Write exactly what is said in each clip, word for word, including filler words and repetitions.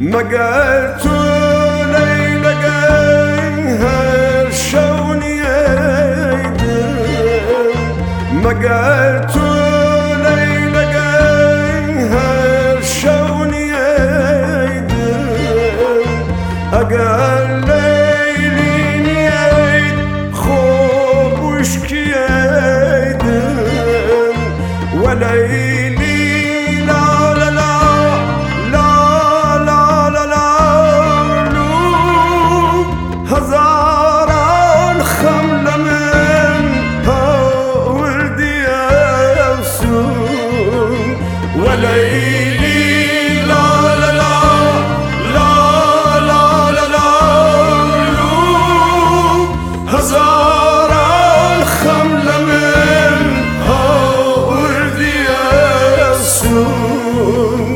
مگر تو لیلگی هر شونی ایدم مگر تو لیلگی هر شونی ایدم اگر لیلی نیید خوبش کی ایدم و لیلی هزاران خمل من هاوردی افسون وليلي لا لا لا لا لا لا لا هزاران خمل من هاوردی افسون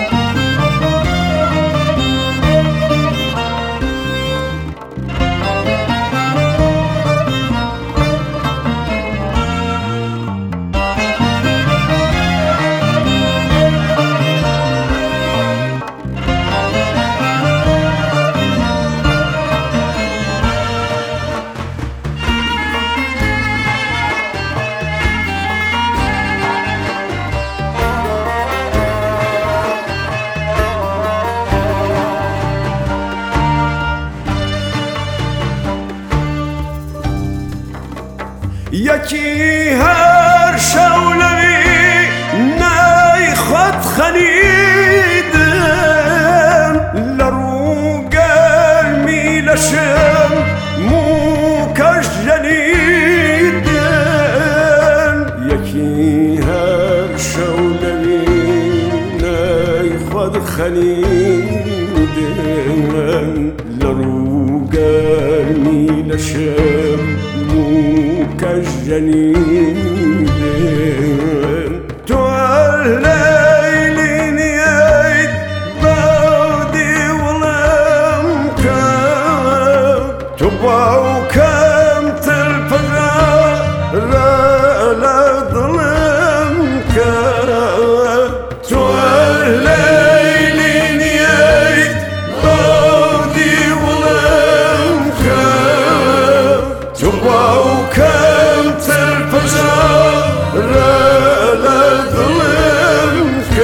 یکی هر شولوی نی خود خنیدم لرو گرمی لشم موکش جنیدم یکی هر شولوی نی خود خنیدم لرو گرمی لشم كالجنين تعليلين يايد بودي ولمك تبعو كم تلفجا لا ظلمك تعليلين يايد بودي ولمك تبعو كم تلفجا لا ظلمك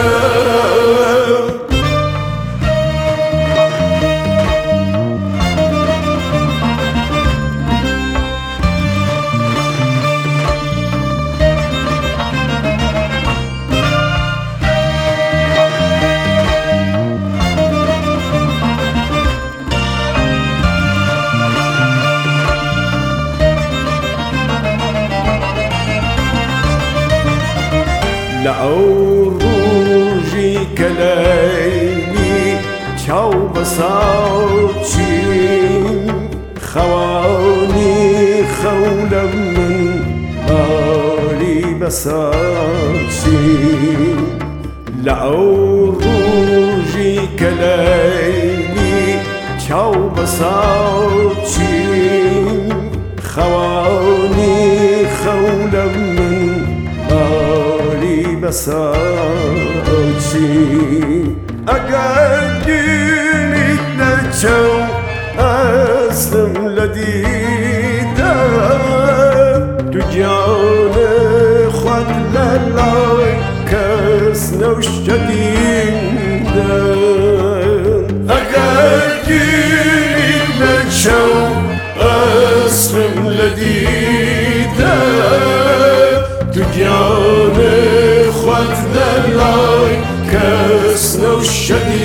لعروجي كليلي تشاو بصوتي خواني خولا من بالي بصوتي لعروجي كليلي تشاو بصوتي خواني خولا من بساچی اگر دینیت نچو اسلم لدیده تو جان خود للای کس نوش جدیده اگر دینیت نچو اسلم لدیده تو جان خود للای کس نوش جدیده